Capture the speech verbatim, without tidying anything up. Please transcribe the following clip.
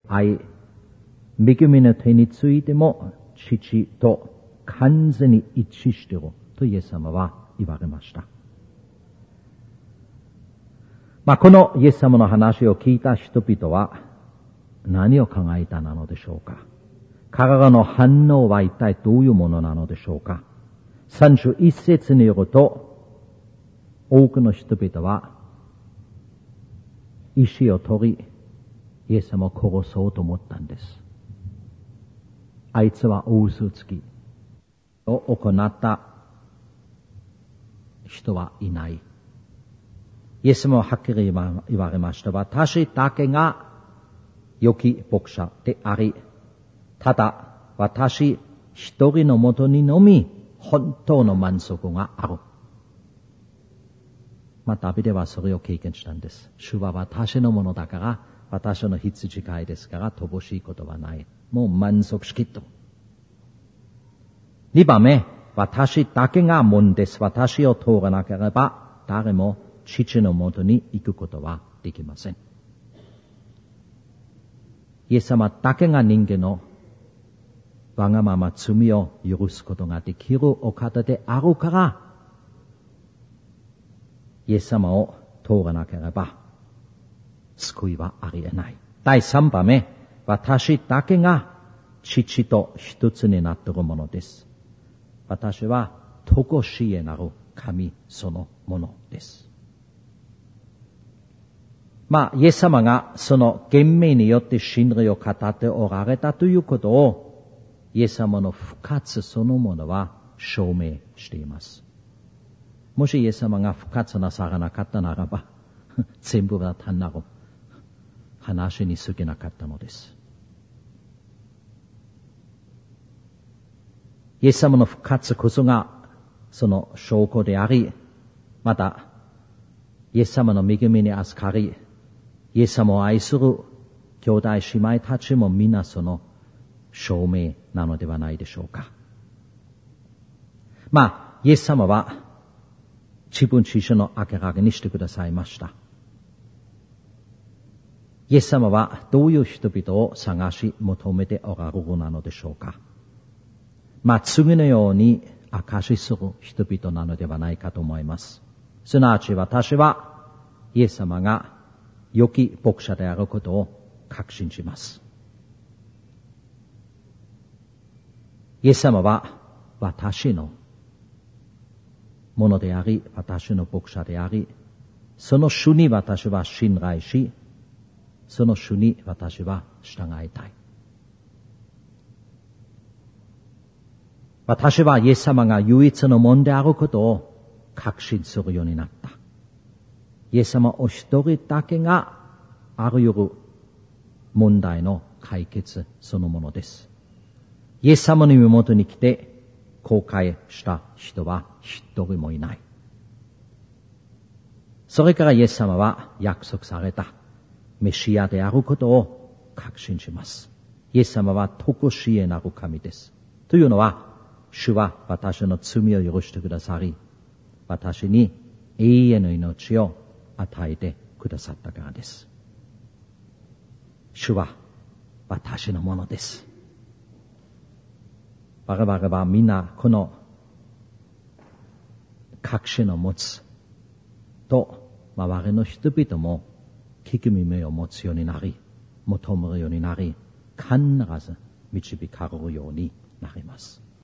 愛、恵みの手についても父と完全に一致しているとイエス様は言われました。まあ、このイエス様の話を聞いた人々は何を考えたのでしょうか。彼らの反応は一体どういうものなのでしょうか。さんじゅういっ節によると、多くの人々は石を取り、イエス様を殺そうと思ったんです。あいつは大嘘つきを行った人はいない。イエス様ははっきり言われました。私だけが良き牧者であり、ただ私一人のもとにのみ本当の満足がある。まあ、ダビデはそれを経験したんです。主は私のものだから、私の羊飼いですから、乏しいことはない。もう満足しきっと。二番目、私だけが門です。私を通らなければ、誰も父のもとに行くことはできません。イエス様だけが人間のわがまま罪を許すことができるお方であるから、イエス様を通らなければ救いはありえない。第三番目、私だけが父と一つになっているものです。私は常しえなる神そのものです。まあ、イエス様がその言命によって真理を語っておられたということを、イエス様の復活そのものは証明しています。もしイエス様が復活なさらなかったならば、全部は単なる話に過ぎなかったのです。イエス様の復活こそがその証拠であり、また、イエス様の恵みに預かり、イエス様を愛する兄弟姉妹たちも皆その証明なのではないでしょうか。まあ、イエス様は自分自身の明らかにしてくださいました。イエス様はどういう人々を探し求めておられるなのでしょうか。まあ、次のように証しする人々なのではないかと思います。すなわち私はイエス様が良き牧者であることを確信します。イエス様は私のものであり、私の牧者であり、その主に私は信頼し、その主に私は従いたい。私はイエス様が唯一の門であることを確信するようになった。イエス様お一人だけがあらゆる問題の解決そのものです。イエス様の身元に来て後悔した人は一人もいない。それからイエス様は約束されたメシアであることを確信します。イエス様は常しえなる神です。というのは、主は私の罪を許してくださり、私に永遠の命を与えてくださったからです。主は私のものです。我々はみんなこの確信を持つと、周りの人々も聞く耳を持つようになり、求めるようになり、必ず導かれるようになります。